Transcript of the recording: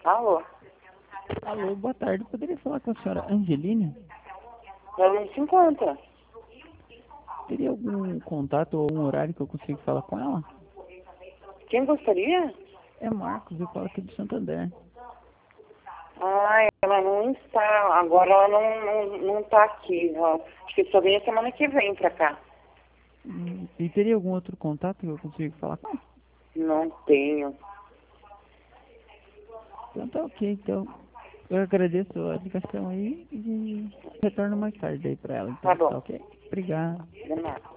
Alô? Alô, boa tarde. Poderia falar com a senhora Angeline? Ela não se encontra. Teria algum contato ou um horário que eu consiga falar com ela? Quem gostaria? É Marcos, eu falo aqui do Santander. Ah, ela não está. Agora ela não está aqui. Acho que só vem a semana que vem pra cá. E teria algum outro contato que eu consiga falar com ela? Não tenho. Então tá ok, então eu agradeço a ligação aí e retorno mais tarde aí pra ela, Tá então, bom. tá ok? Obrigado. De nada.